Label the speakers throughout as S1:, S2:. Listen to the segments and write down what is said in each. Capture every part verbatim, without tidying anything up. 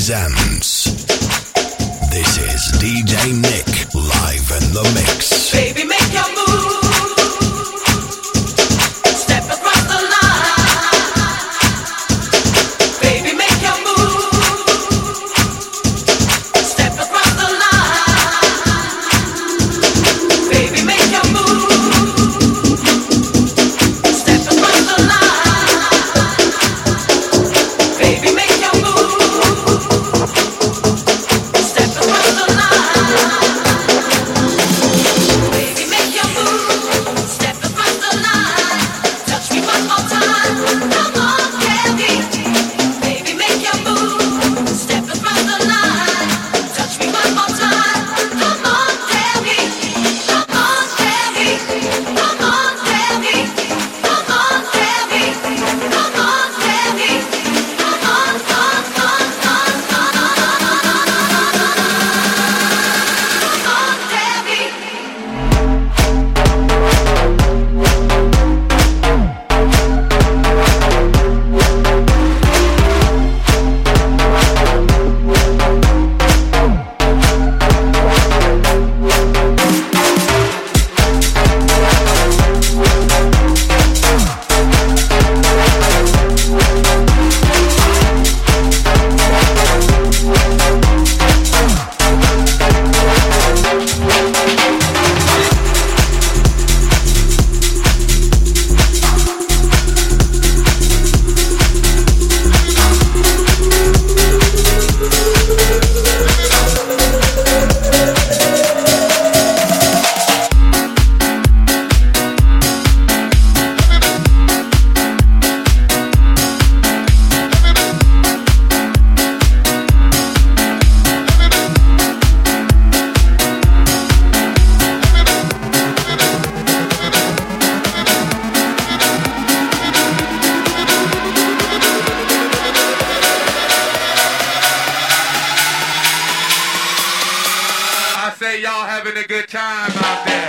S1: presents. This is D J Nick live in the mix.
S2: Baby, make your move. Step across the line. Baby, make your move. Step across the line. Baby, make your move. Step across the line. Baby, make your move. Step across the line. Baby, make your move. Step across the line. Touch me one more time. Come on, baby. Baby, make your move. Step across the line. Touch me one more time. Come on, baby. Come on, baby. Come on, baby. Come on, baby. Come on, baby. Come on, come, come, come, come, come on, baby.
S3: I say y'all having a good time out there.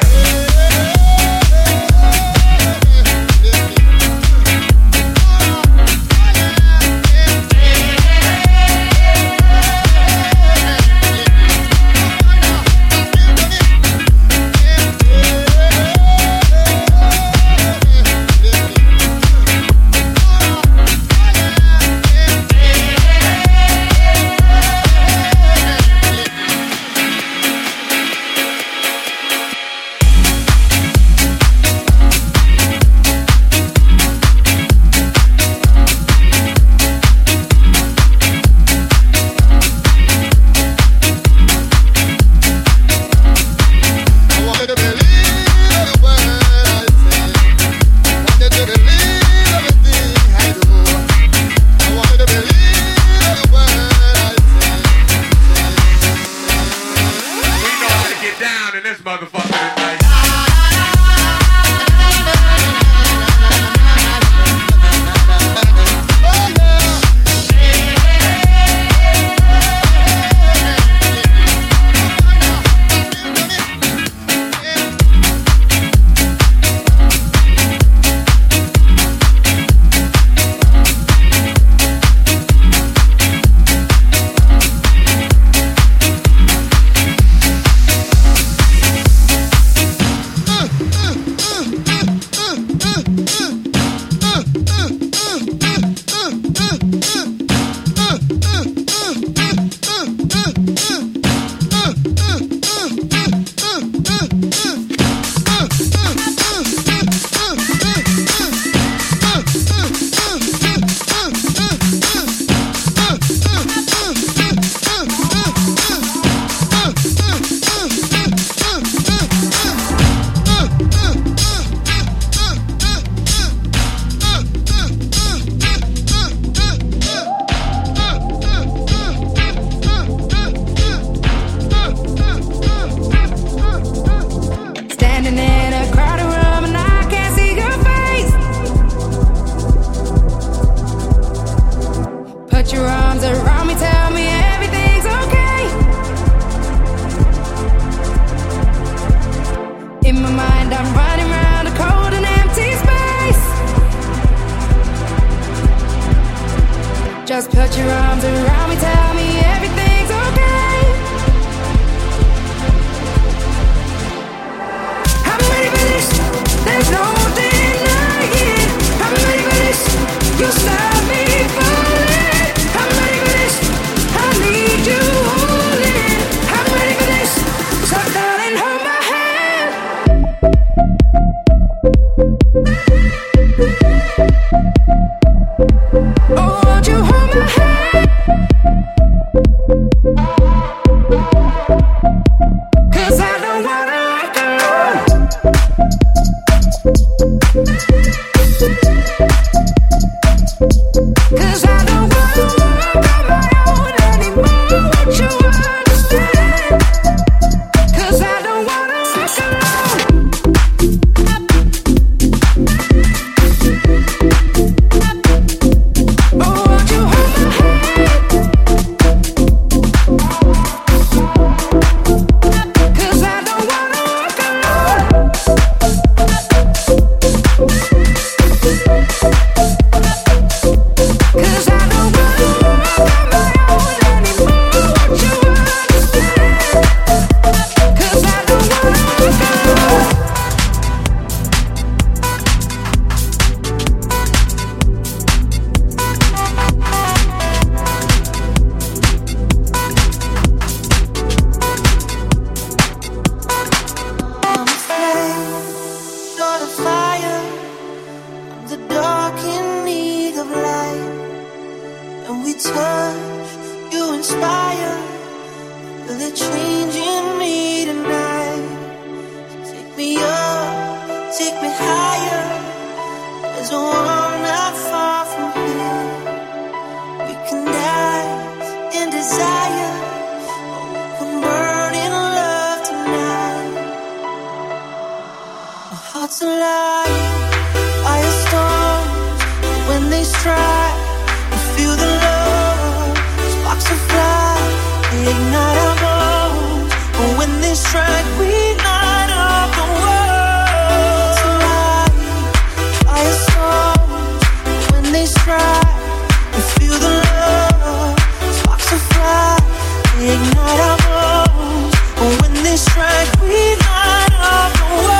S4: hearts alive, firestorms. When they strike, we feel the love. Sparks will fly, they ignite our bones. But when they strike, we light up the world. Hearts alive, firestorms. When they strike, we feel the love. Sparks will fly, they ignite our bones. But when they strike, we light up the world.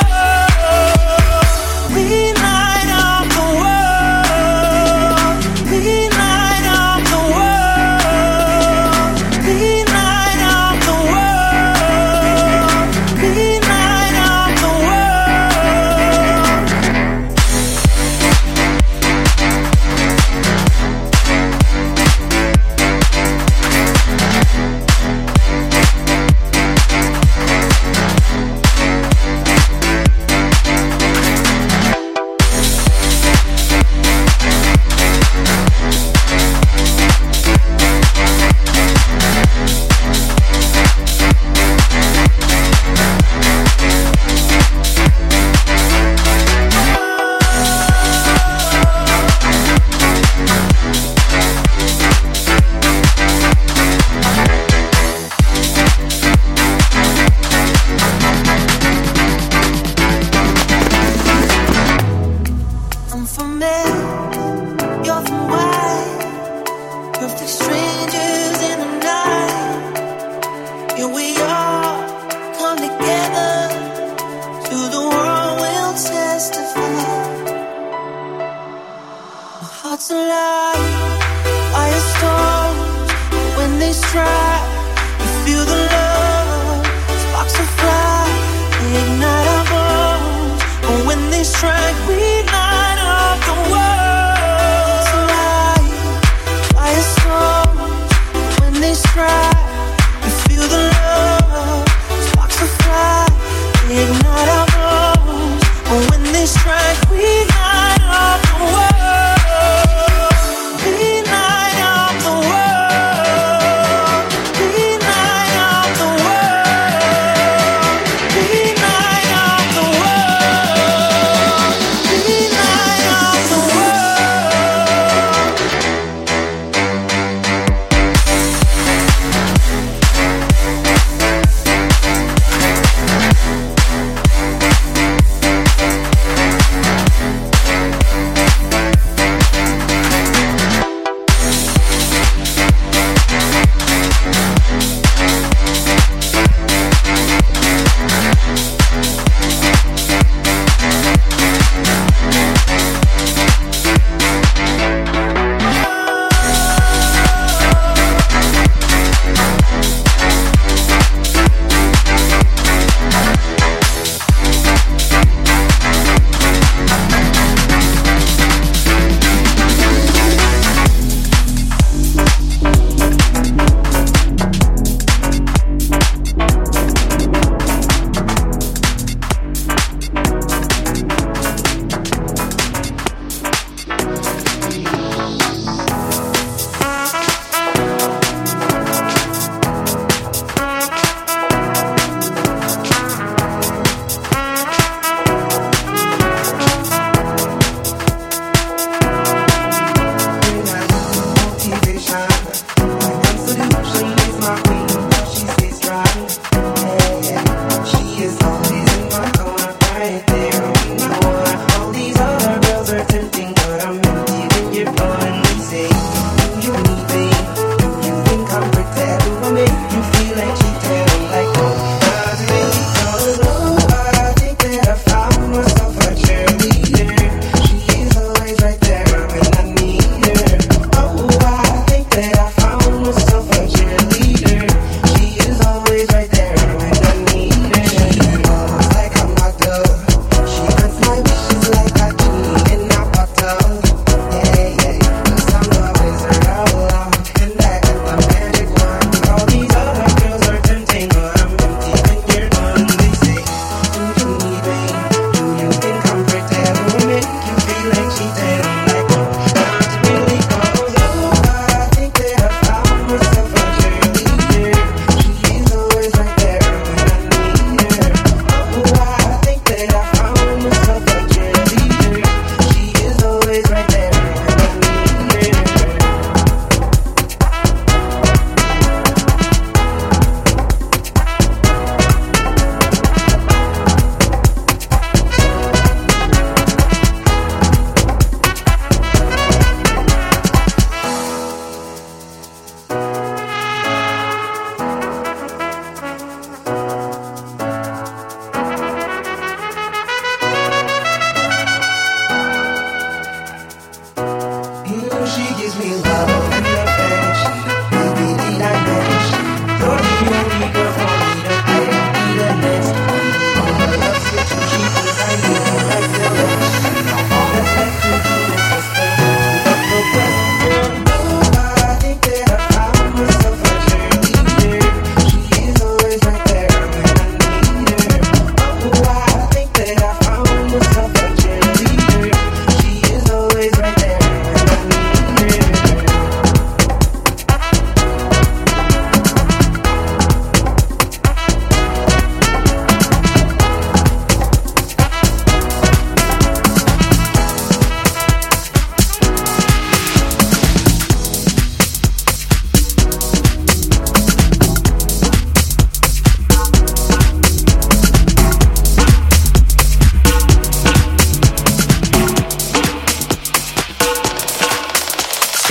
S4: We light up the world. We light up the world. We light up the world. We light up the I'm from there, you're from wide. Perfect strangers in the night. Here we are, come together. To the world we'll testify. My heart's alive, firestorms. When they strike, we feel the love. Sparks will fly, they ignite our bones. And when they strike, we light up the world. Hearts alive, firestorms. When they strike, we feel the love. Sparks will fly, they ignite our bones. And when they strike, we light up the world.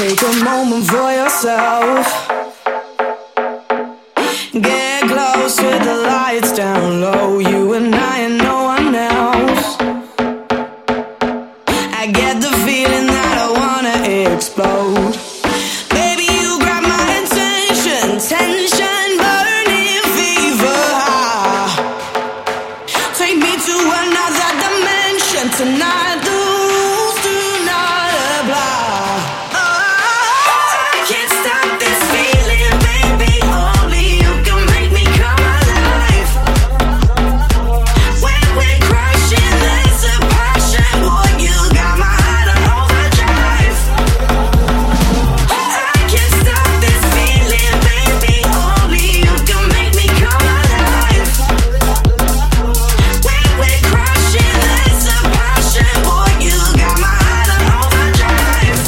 S4: Take a moment for yourself. Get close with the lights down low. You and I and no one else. I get the feeling that I wanna explode. Baby, you grab my attention. Tension, burning fever. Take me to another dimension tonight. The rules do not apply. I can't stop this feeling, baby. Only you can make me come alive. When we're crashing, there's a passion. Boy, you got my heart on overdrive. I can't stop this feeling, baby. Only you can make me come alive. When we're crashing, there's a passion. Boy, you got my heart on overdrive.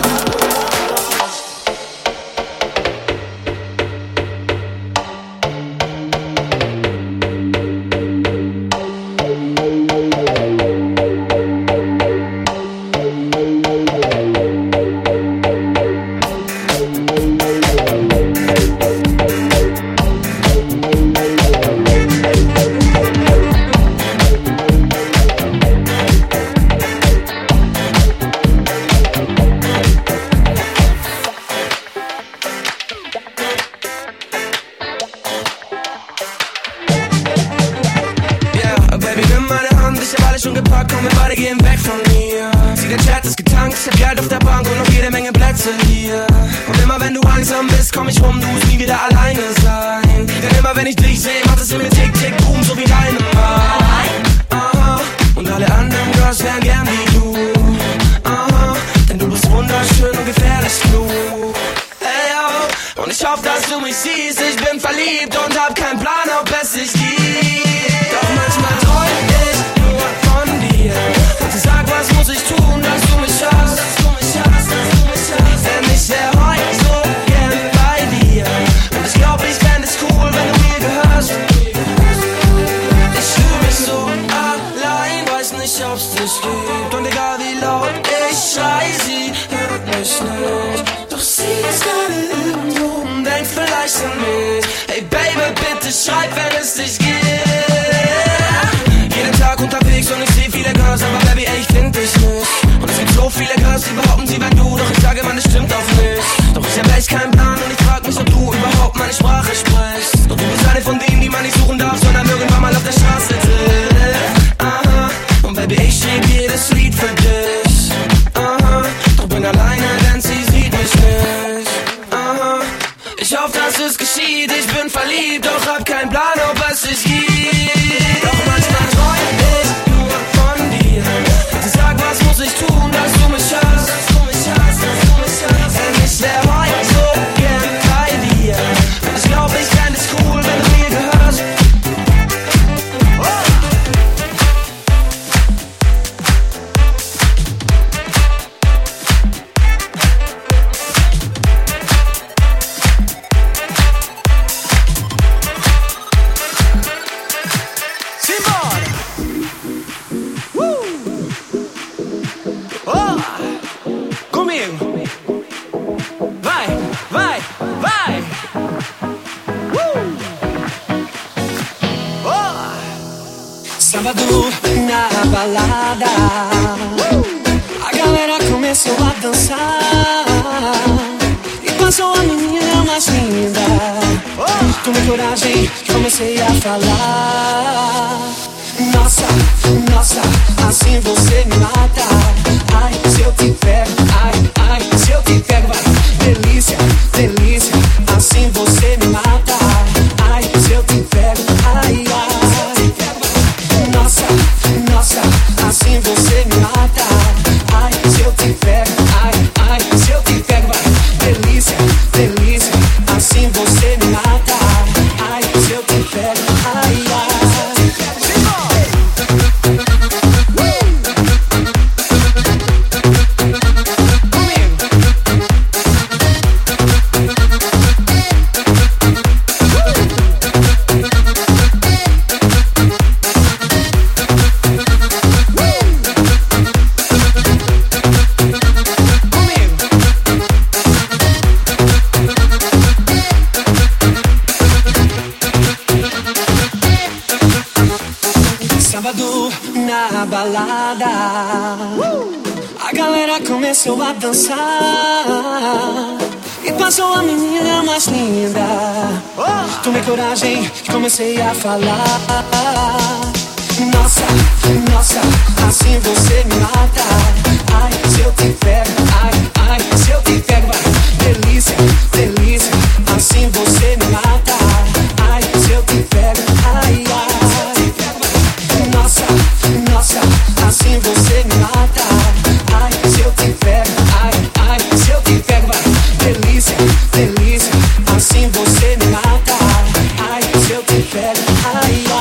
S5: Yeah, Baby, nimm meine Hand, ich hab alles schon gepackt, komm, wir beide gehen weg von mir. Sieh, der Chat ist getankt, ich hab Geld auf der Bank und noch jede Menge Plätze hier. Und immer wenn du einsam bist, komm ich rum, du musst nie wieder alleine sein. Denn immer wenn ich dich seh, macht es in mir tick, tick, boom, so wie deine Mind. Aha, und alle anderen Girls wären gern wie du. Aha, denn du bist wunderschön und gefährlich klug. Ey, yo, und ich hoffe, dass du mich siehst, ich bin verliebt und hab keinen Plan, ob es sich gibt. Doch manchmal träum ich nur von dir. Und ich sag, was muss ich tun, dass du mich hast, dass du mich hast, dass du mich hast. Denn ich wär heute so gern bei dir. Und ich glaub, ich fänd es cool, wenn du mir gehörst. Ich fühl mich so allein, weiß nicht, ob's dich gibt. Und egal wie laut ich schrei, sie hört mich nicht. Doch sie ist gerade irgendwo und denkt vielleicht an mich. Hey Baby, bitte schreib, wenn es dich gibt. Jeden Tag unterwegs und ich seh viele Girls, aber Baby, ey, ich find dich nicht. Und es gibt so viele Girls, die behaupten, sie wären du. Doch ich sage, man, es stimmt auch nicht. Doch ich hab echt keinen Plan und ich frag mich, ob du überhaupt meine Sprache sprichst. Doch du bist eine von denen, die man nicht suchen darf, sondern irgendwann mal auf der Straße trifft. Aha, und Baby, ich schrieb jedes Lied für dich. Aha, doch bin alleine, denn sie sieht mich nicht. Aha, ich hoffe, dass es geschieht, ich bin verliebt, doch hab keinen Plan, ob es sich gibt. Doch manchmal träum ich nur von dir. Und ich sag, was muss ich tun, dass du mich hast, dass du mich hast, dass du mich hast. Denn ich wär heute so gern bei dir. Und ich glaub, ich fänd es cool, wenn du mir gehörst. Comigo. Vai, vai, vai. Uh. Oh.
S4: Sábado na balada, a galera começou a dançar e passou a menina mais linda. Tomei coragem, comecei a falar. Nossa, nossa, assim você me mata. Ai, se eu te pego, ai, ai, se eu te pego, vai. Delícia, delícia, assim você me mata. Ai, se eu te pego, ai, ai. Nossa, nossa, assim você me mata. Ai, se eu te pego, ai, ai, se eu te pego, vai. Delícia, delícia, assim você me mata. Ai, se eu te pego, ai, ai.
S5: Sábado na balada, a galera começou a dançar e passou a menina mais linda. Tomei coragem e comecei a falar. Nossa, nossa, assim você me mata. Ai, se eu te pego, ai, ai, se eu te pego, vai. Delícia, delícia, assim você me mata. Ai, se eu te pego, ai, ai. Nossa, nossa, assim você me mata. Ai, se eu te pego, ai, ai, se eu te pego, vai. Delícia, delícia, assim você me mata. Ai, se eu te pego, ai, ai.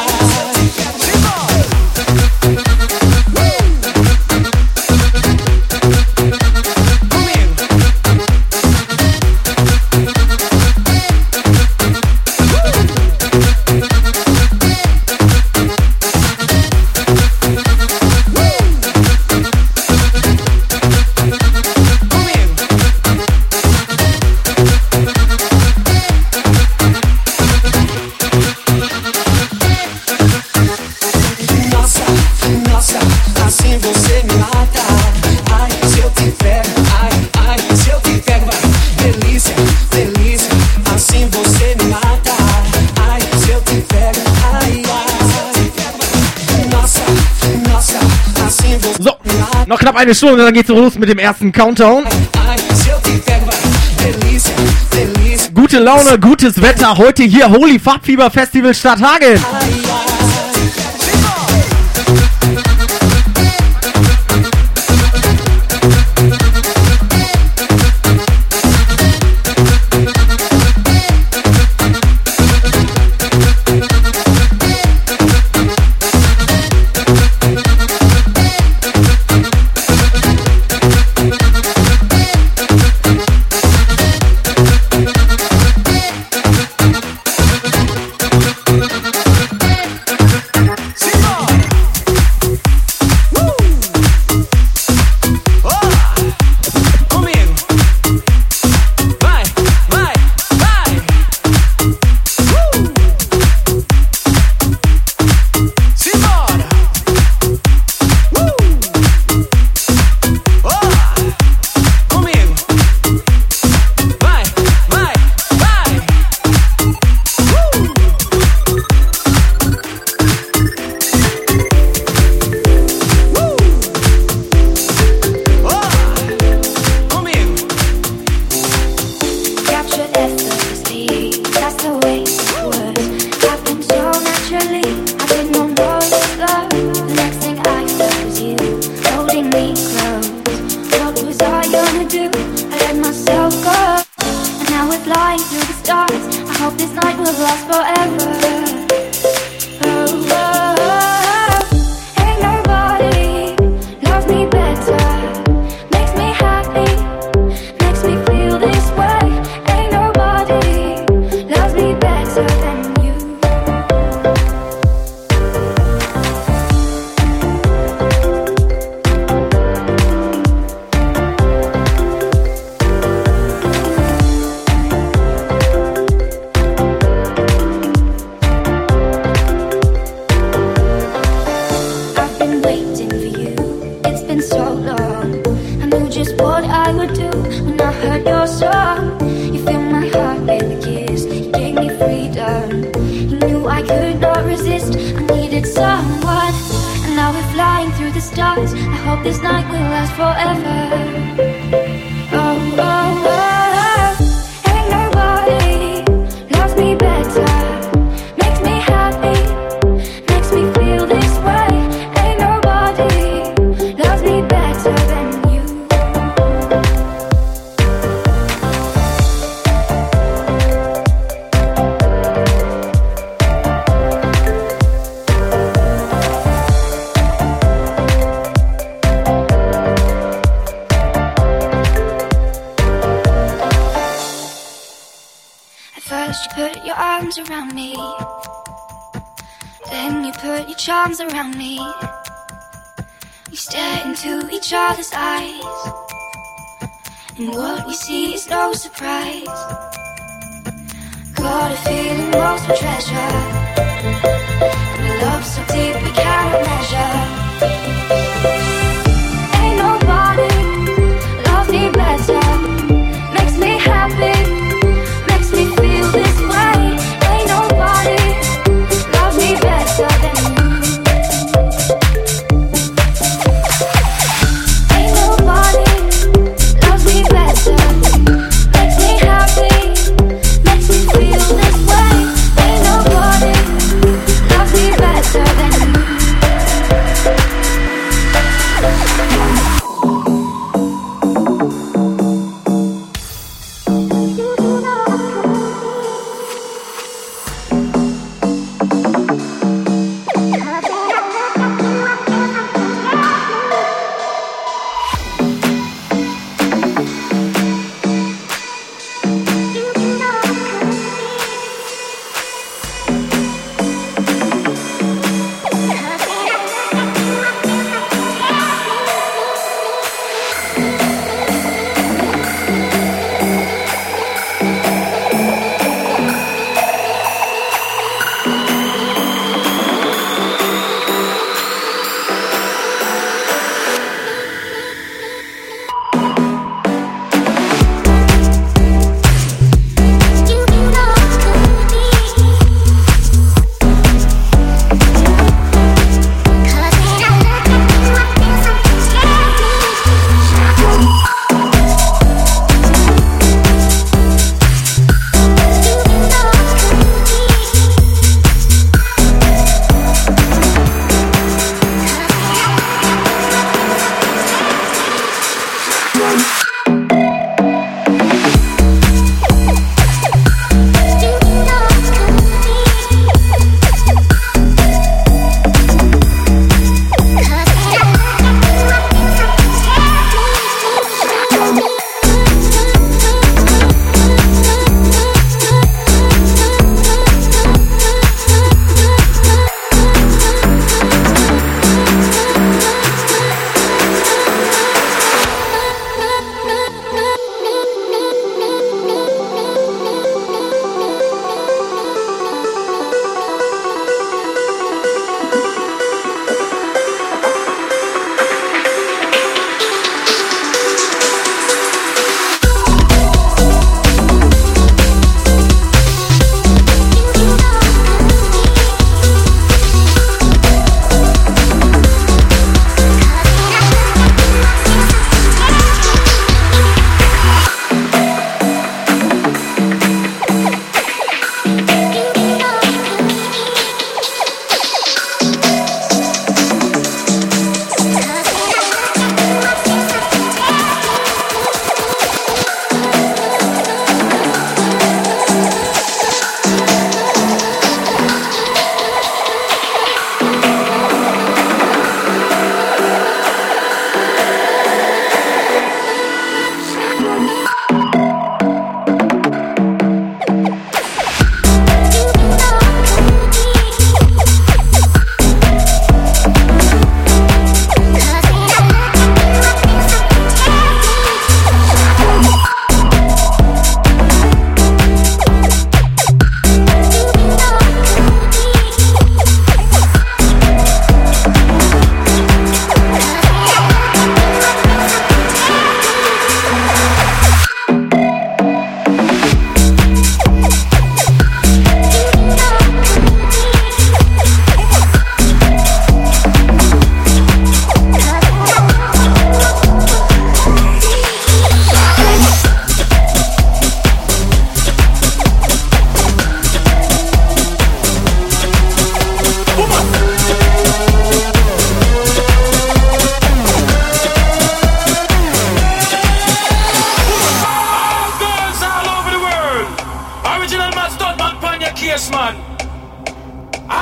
S6: Noch knapp eine Stunde, dann geht's los mit dem ersten Countdown. Gute Laune, gutes Wetter. Heute hier Holy Farbfieber Festival Stadthagen.
S7: Around me, we stare into each other's eyes, and what we see is no surprise. Got a feeling lost for treasure, and a love so deep we cannot measure.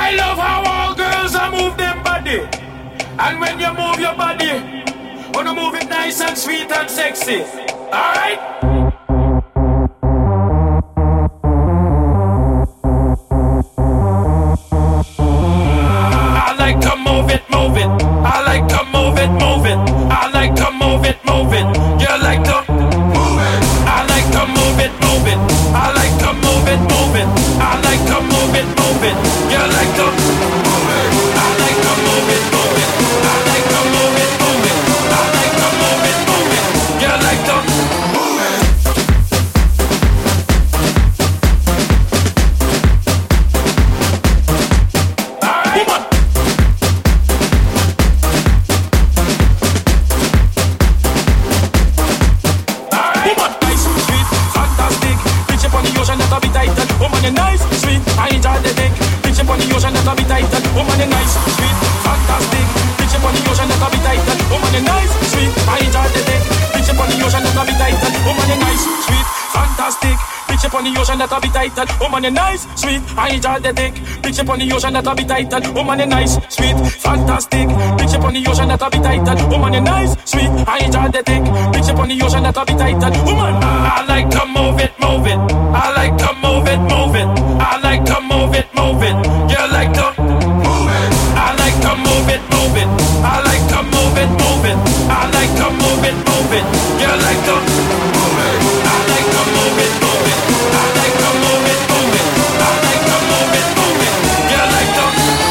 S8: I love how all girls are move them body. And when you move your body, wanna move it nice and sweet and sexy. Alright? I like to move it, move it. I like to move it, move it. I like to move it, move it. You like to move it. I like to move it, move it. I like to move it, move it. I like to move it, move it. You like to move it. I like to move it, move it. I like to move it, move it. I like to move it, move it. You like to move it. On the ocean that'll be tight, woman you nice, sweet, I enjoy the dick. Bitch up on the ocean that'll be tight, woman you nice, sweet, fantastic. Bitch up on the ocean that'll be tight, woman you nice, sweet, I enjoy the dick. Bitch up on the ocean that'll be tight, woman. I like to move it, move it. I like to move it, move it. I like to move it, move it. You like to move it. I like to move it, move it. I like to move it, move it. I like to move it, move it. You like to move it. I like to move it, move it. I like to move it, move it. I like to move it, move it. You like to move it.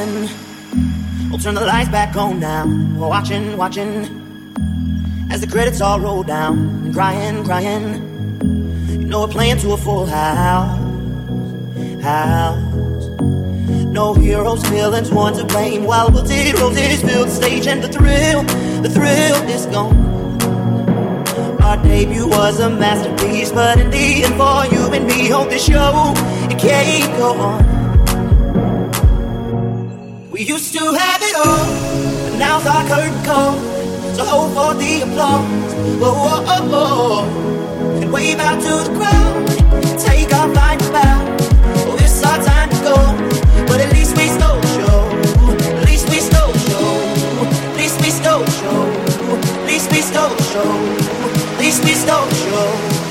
S9: darling. We'll turn the lights back on now. We're watching, watching as the credits all roll down. Crying, crying. You know we're playing to a full house. House. No heroes, villains, one to blame. While wilted roses fill the stage, and the thrill, the thrill is gone. Our debut was a masterpiece, but in the end, for you and me, hope this show it can't go on. We used to have it all, but now's our curtain call. So hold for the applause, whoa, whoa, oh, oh. And wave out to the crowd, take our final bow. Oh, it's our time to go, but at least we stole the show. At least we stole the show. At least we stole the show. At least we stole the show. At least we stole the show.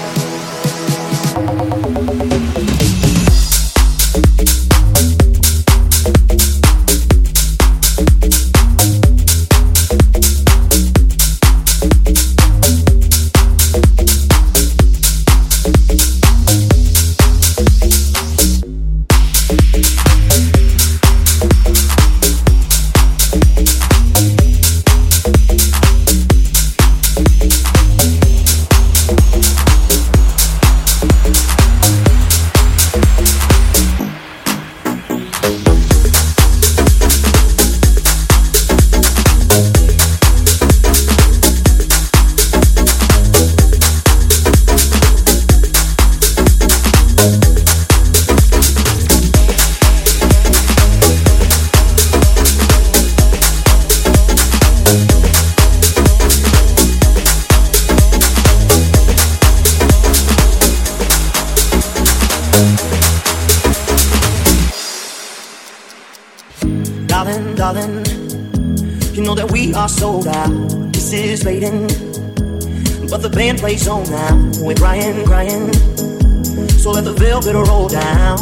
S9: Darling, darling, you know that we are sold out. This is fading, but the band plays on now. We're crying, crying, so let the velvet roll down,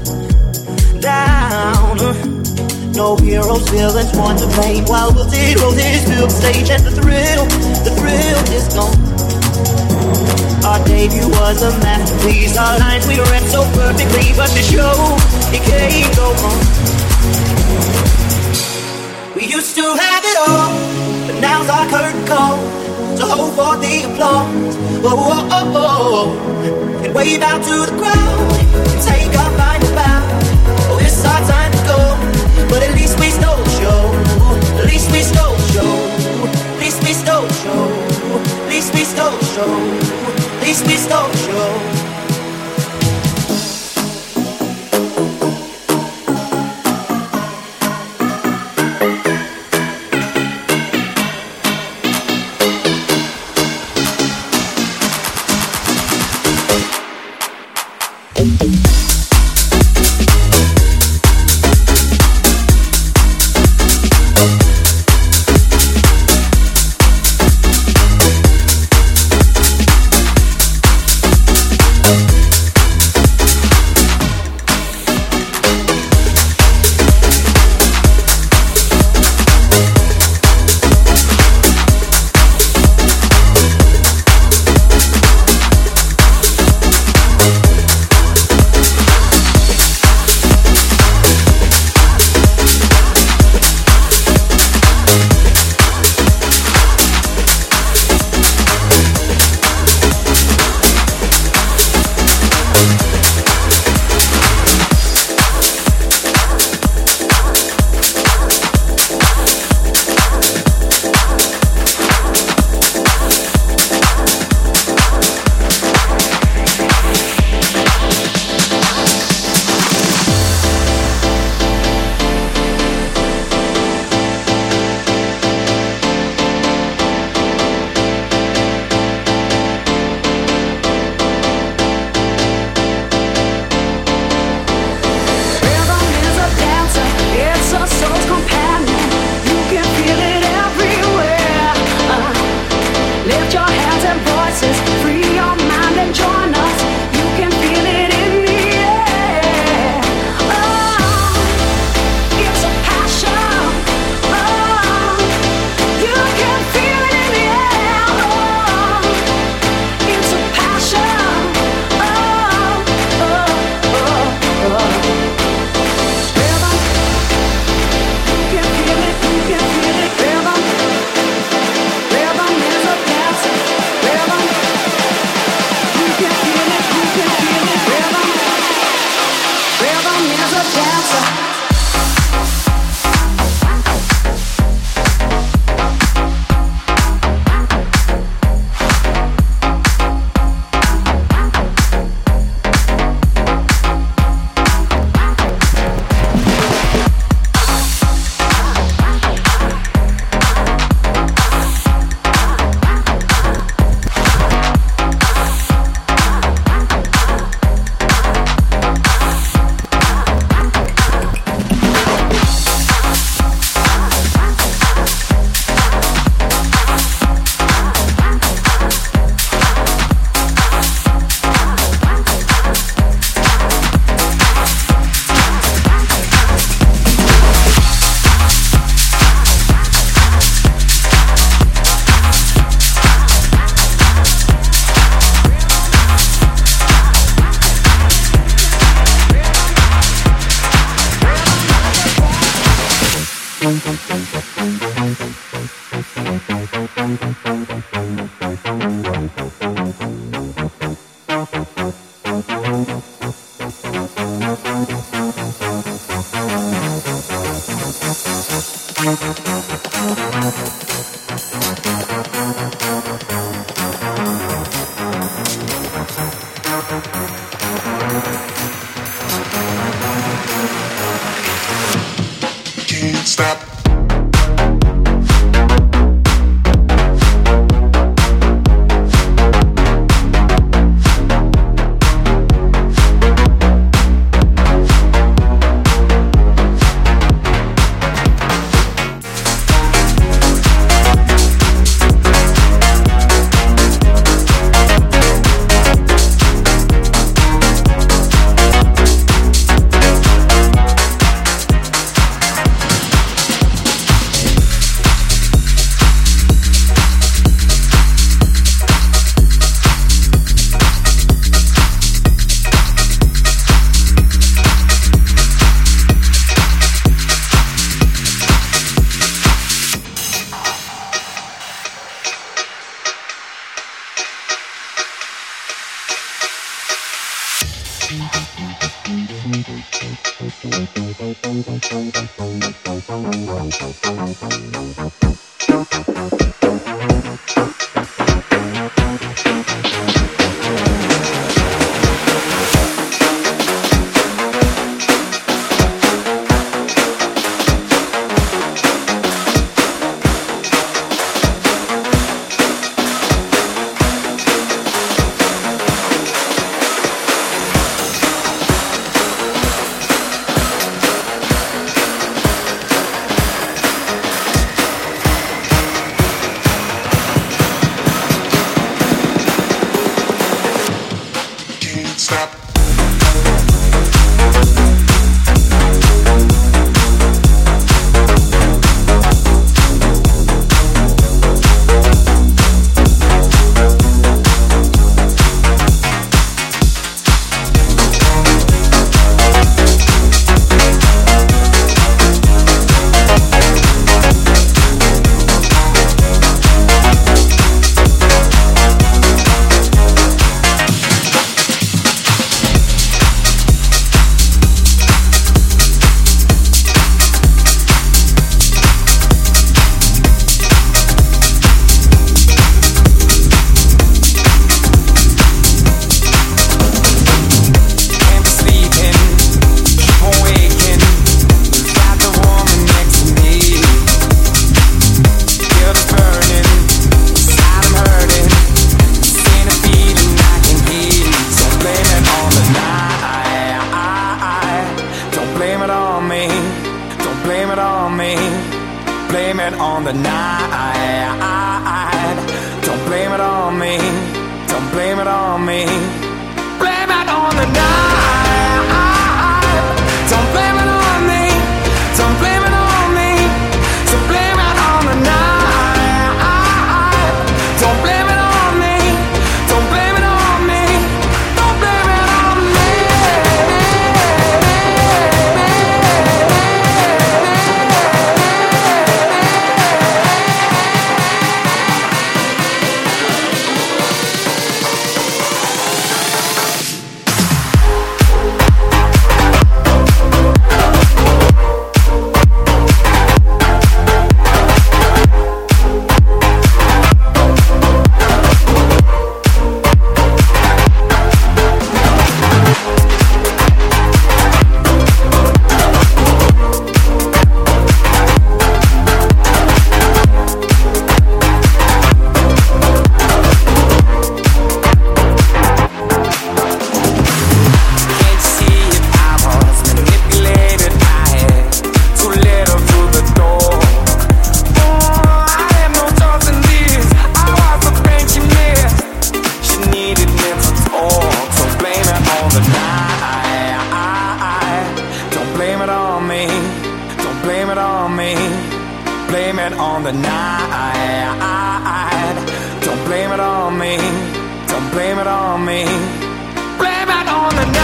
S9: down. No heroes, villains, one to blame. While wilted roses fill the stage, and the thrill, the thrill is gone. Our debut was a masterpiece. Our lines we read so perfectly, but the show it can't go on. We used to have it all, but now's our curtain call. So hold for the applause, whoa, whoa, oh, oh. And wave out to the crowd, and take our final bow. Oh, it's our time to go, but at least we stole the show. At least we stole the show. At least we stole the show. At least we stole the show. At least we stole the show.
S10: Can't stop.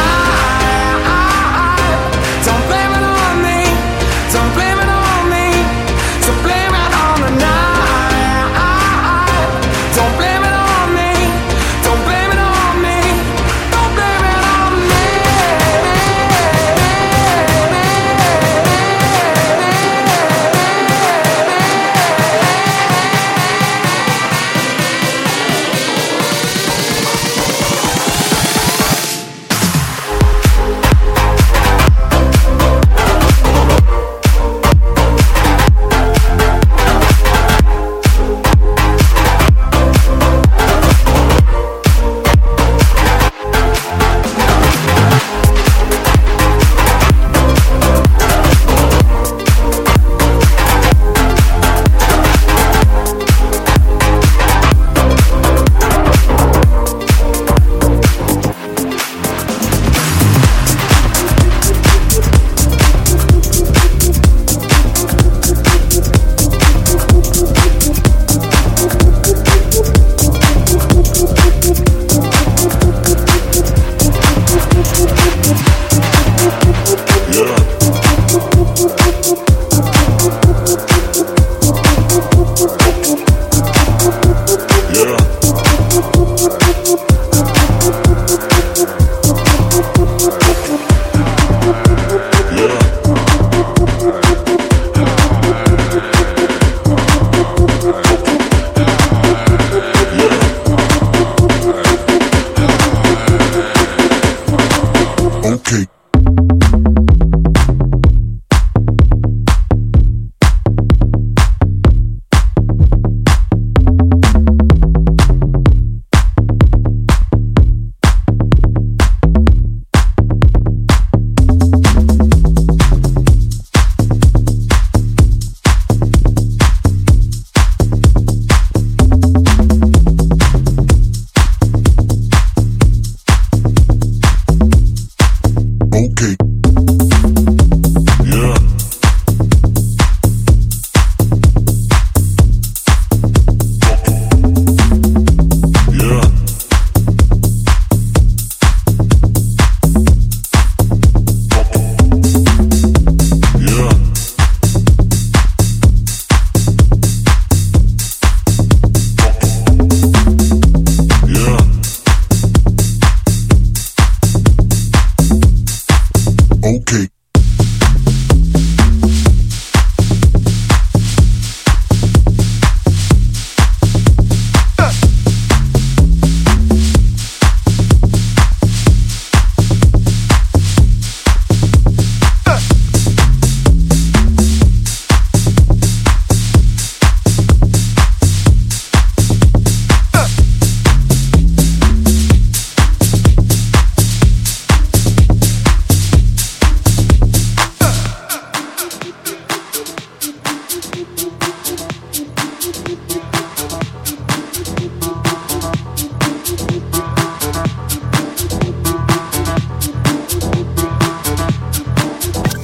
S5: Don't blame it on me.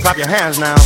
S10: Clap your hands now.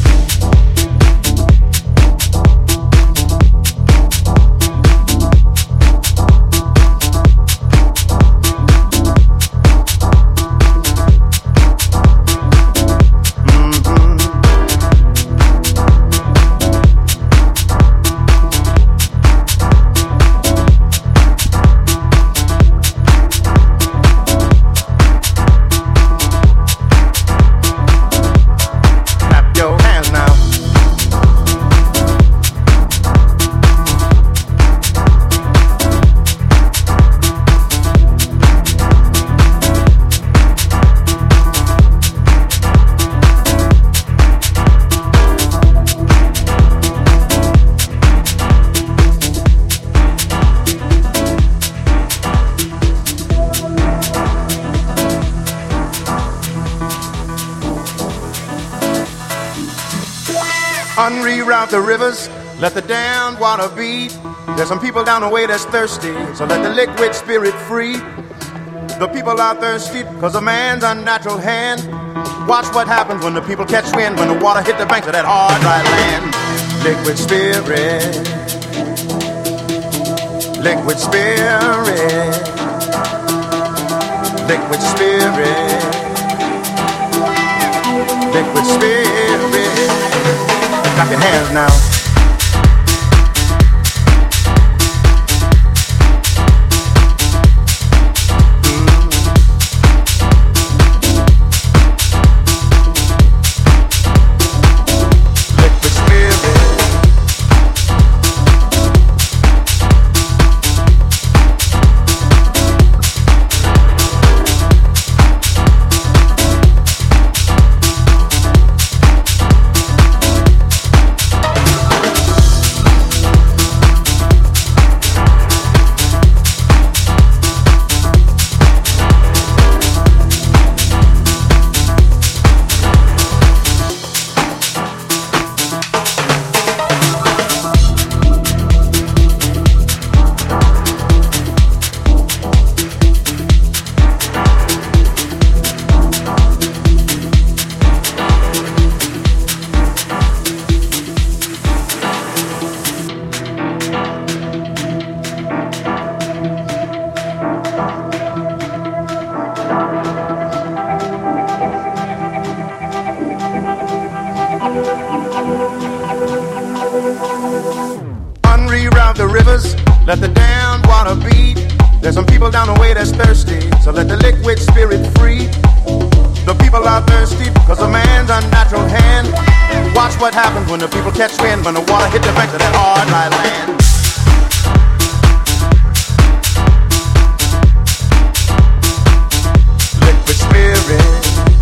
S10: Unreroute the rivers, let the damned water beat. There's some people down the way that's thirsty, so let the liquid spirit free. The people are thirsty because of man's unnatural hand. Watch what happens when the people catch wind, when the water hit the banks of that hard, dry land. Liquid spirit, liquid spirit, liquid spirit, liquid spirit. Clap your hands now. Unreroute the rivers, let the damned water beat. There's some people down the way that's thirsty, so let the liquid spirit free. The people are thirsty because of man's unnatural hand. Watch what happens when the people catch wind, when the water hit the banks of that hard, dry land. Liquid spirit,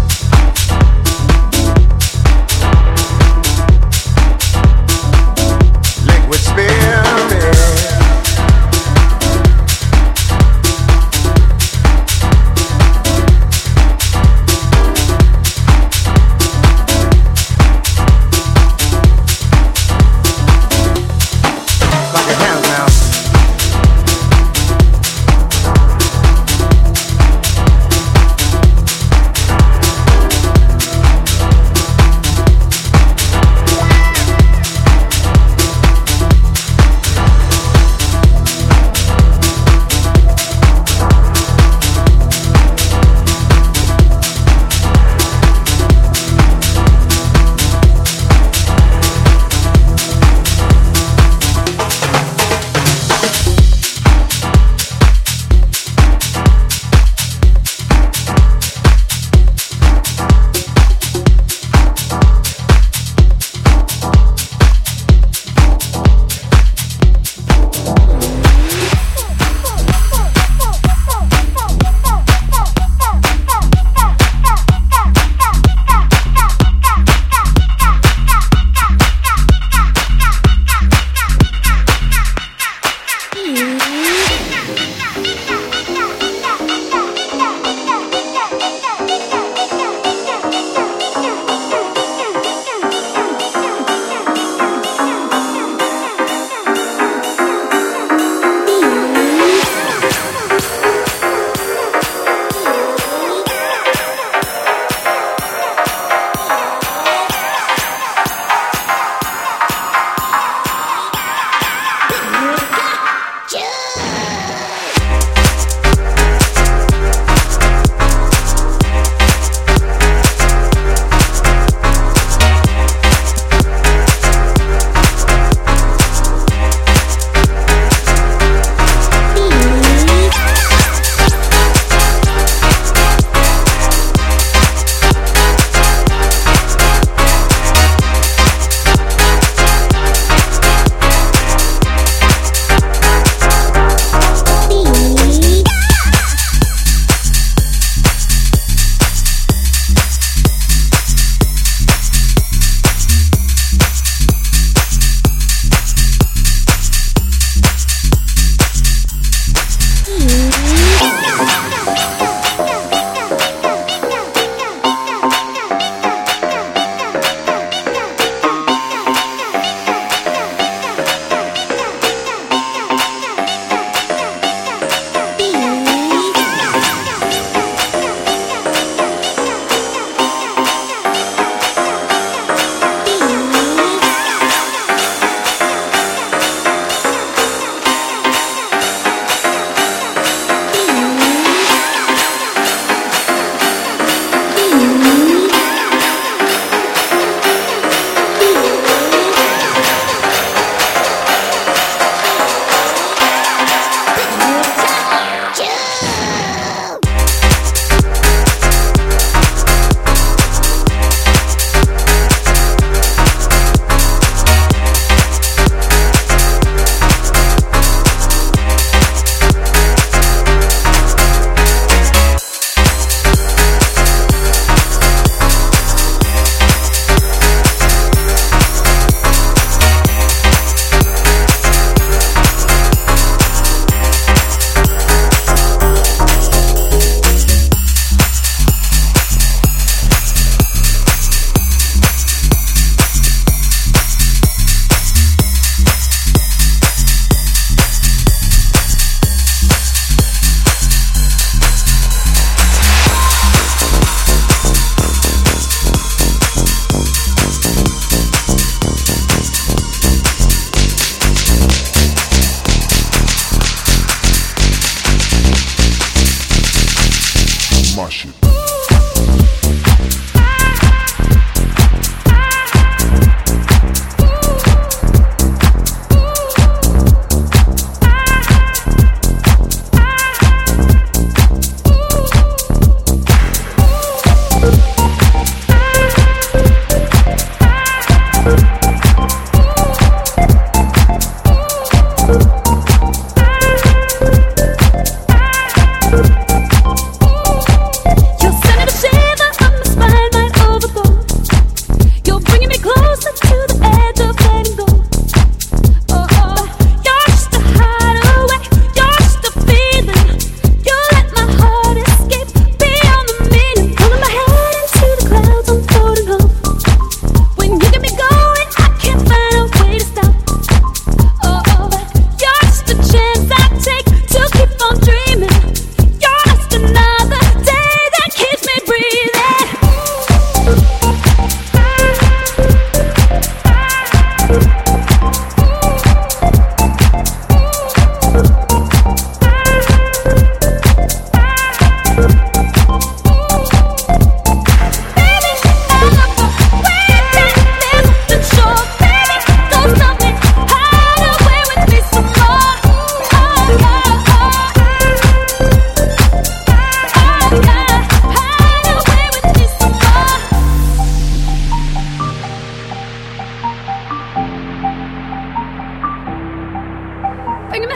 S10: liquid spirit.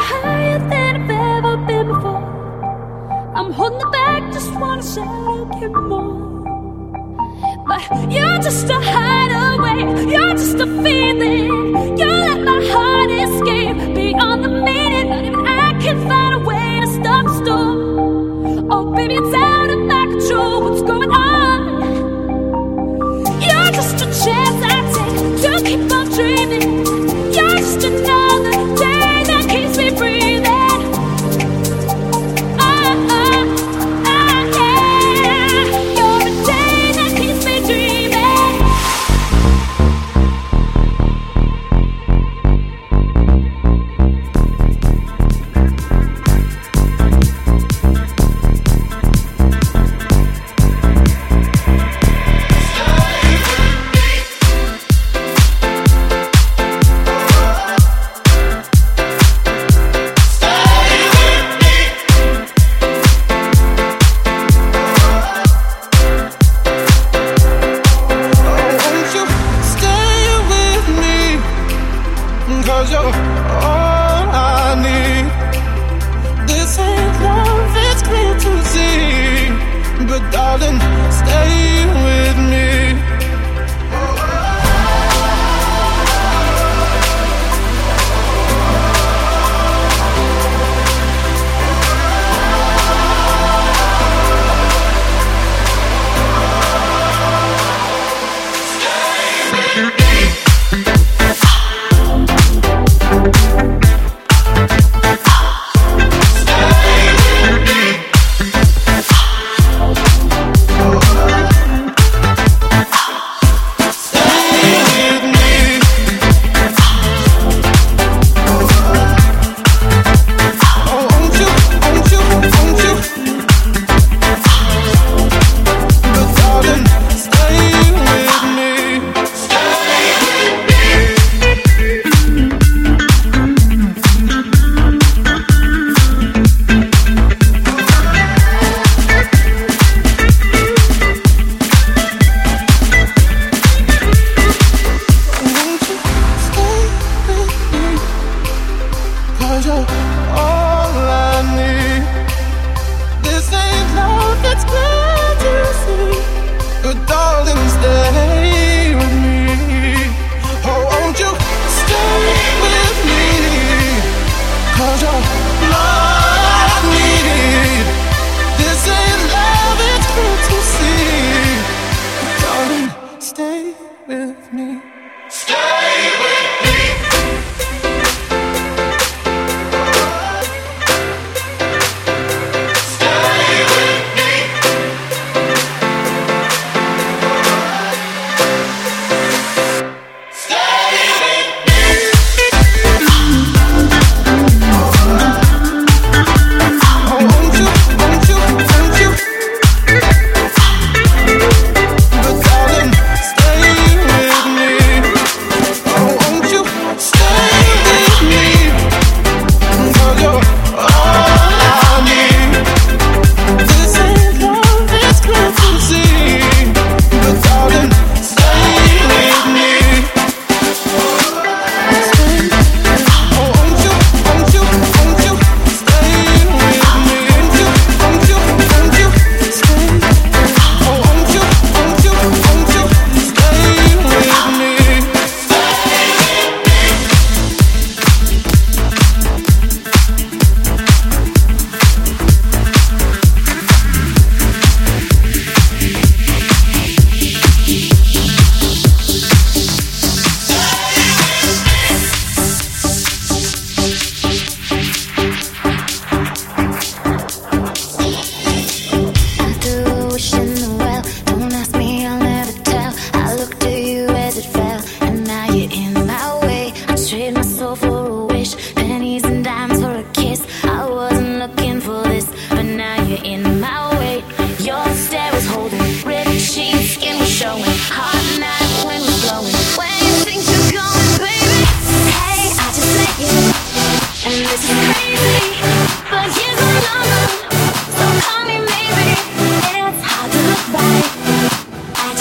S11: higher than I've ever been before. I'm holding it back, just wanna shout out, give me more. But you're just a hideaway, you're just a feeling. You let my heart escape beyond the meaning. Not even I can find a way to stop the storm. Oh baby, it's out of my control, what's going on? You're just a chance I take to keep on dreaming. You're just another day that keeps me breathing. Oh, oh, oh, yeah. You're a day that keeps me dreaming.
S12: Cause you're all I need. This ain't love, it's clear to see. But darling, stay with me.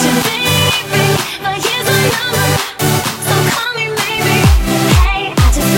S11: Hey, I just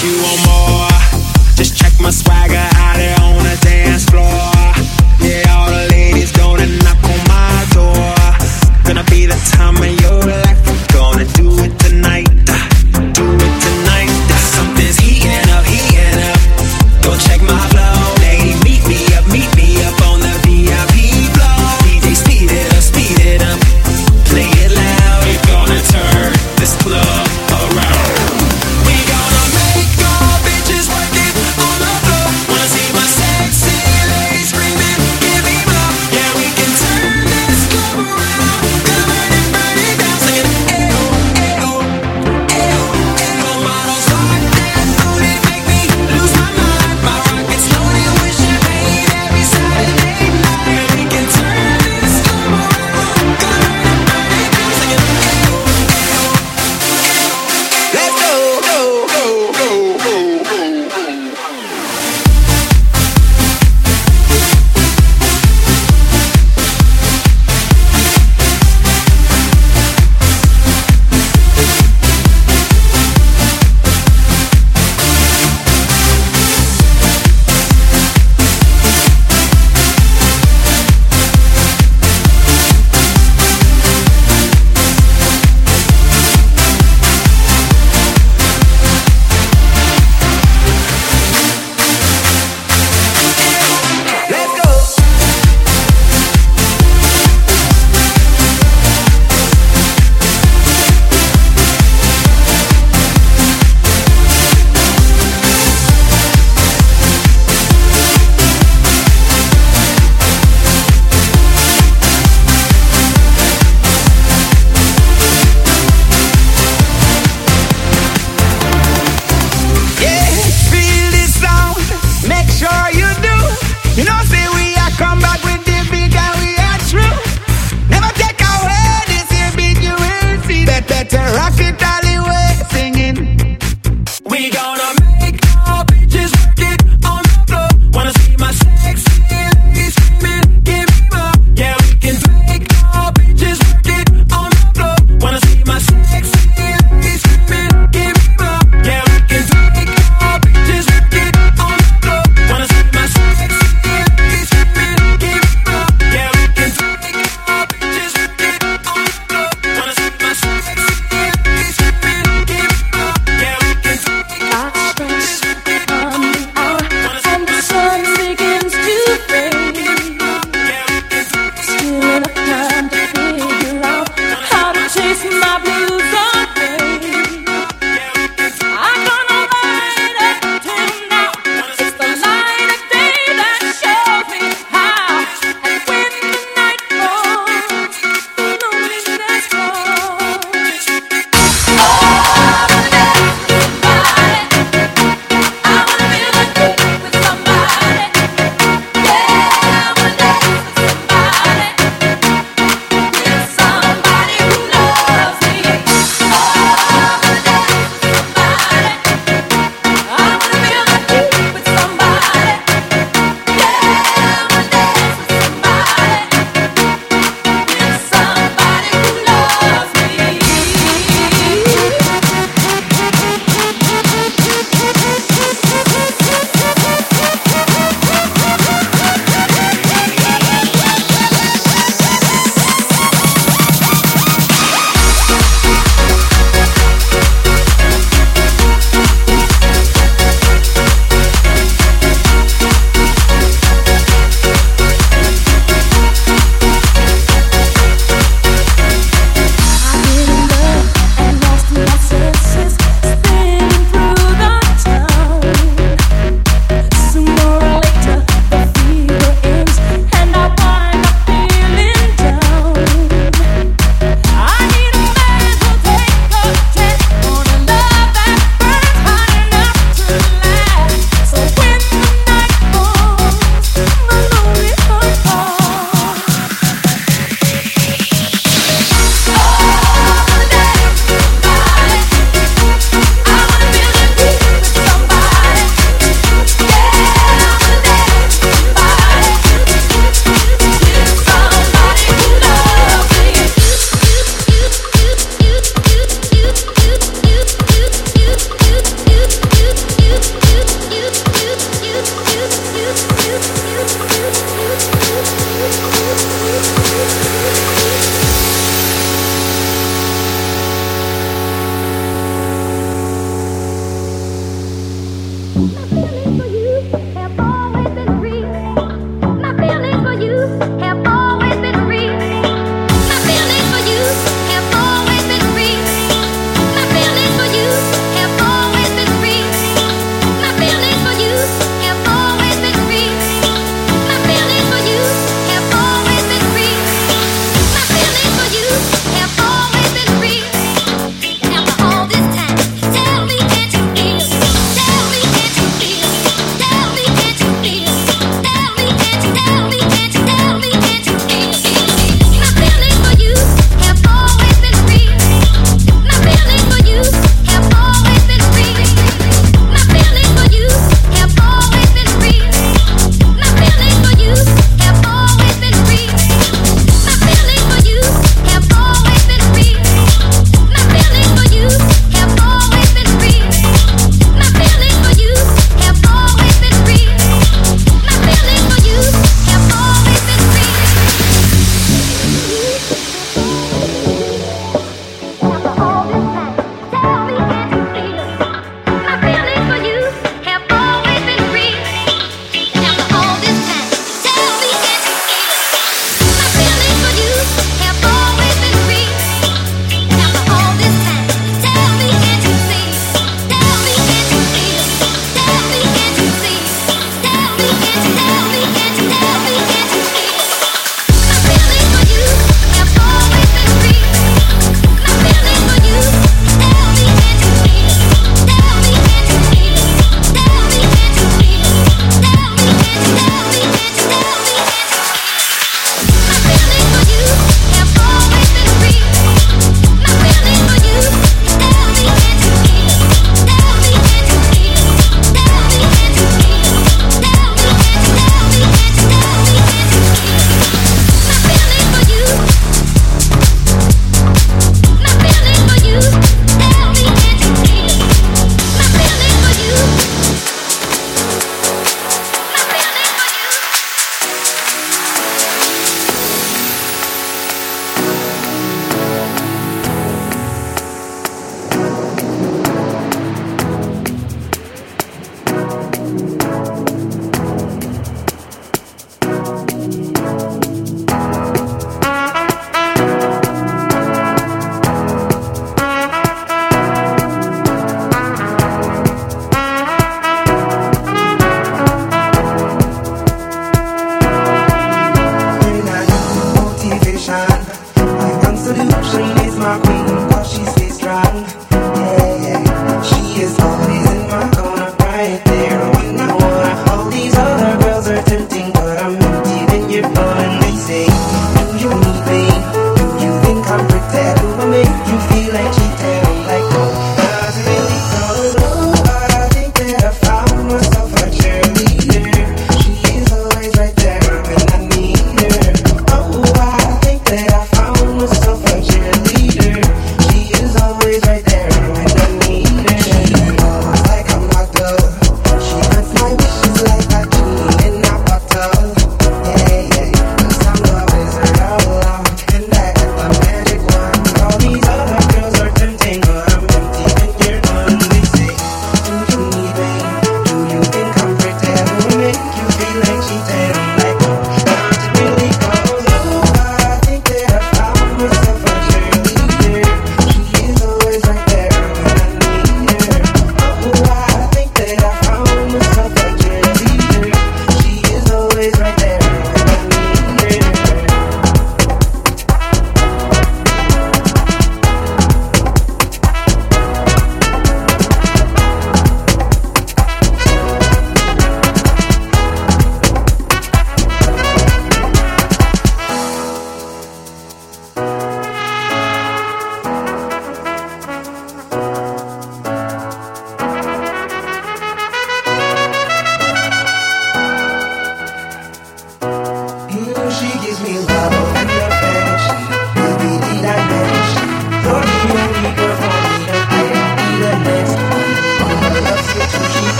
S5: if you want more, just check my swagger out there on the dance floor. Yeah, all the ladies gonna knock on my door. Gonna be the time of your life. We're gonna do it tonight. Do it tonight. Something's heating up, heating up. Go check my flow, lady. Meet me up, meet me up on the V I P floor. D J, speed it up, speed it up. Play it loud. We're gonna turn this club around. We gonna make all bitches work it on the floor. Wanna see my sexy ladies.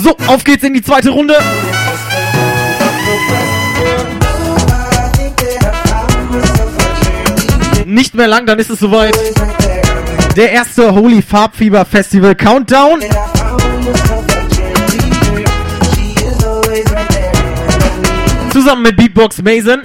S6: So, auf geht's in die zweite Runde. Nicht mehr lang, dann ist es soweit. Der erste Holy Farbfieber Festival Countdown. Zusammen mit Beatbox Mason.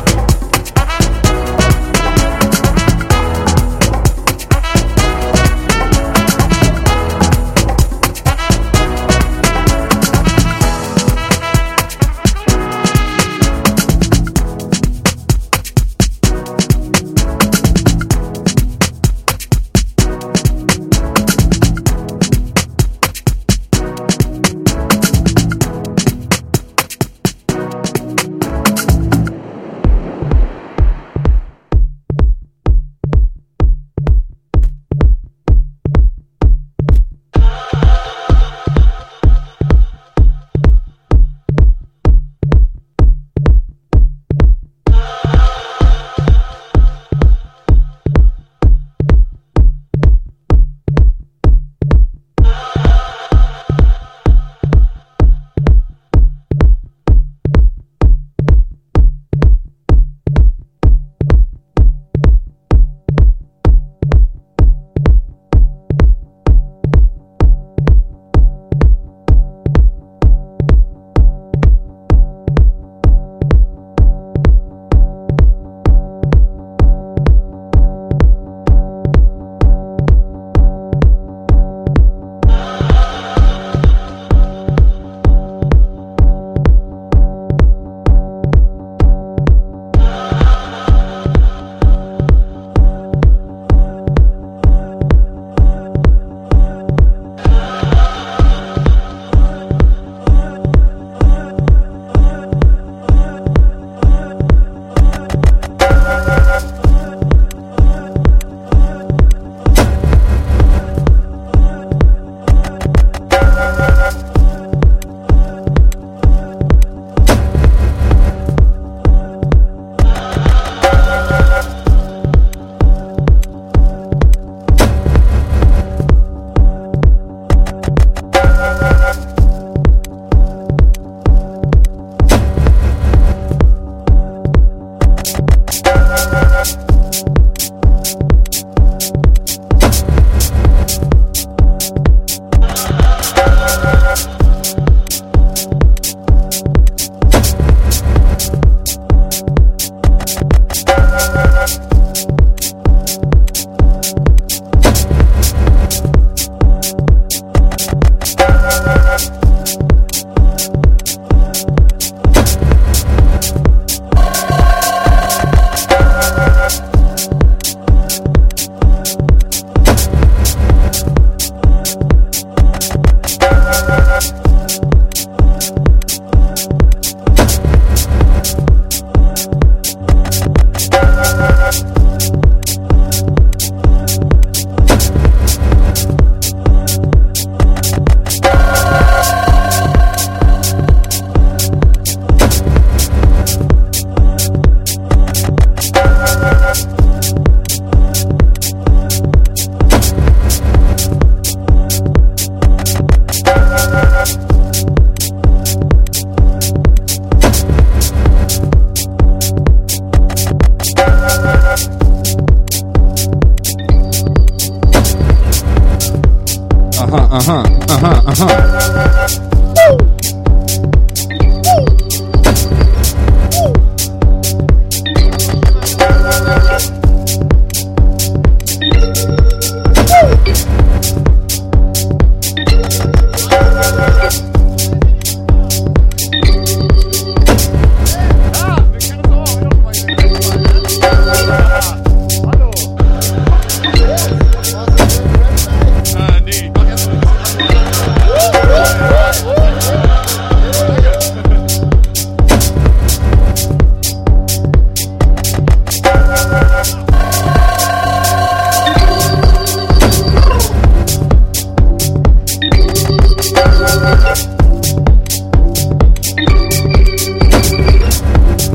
S13: aha, aha, aha.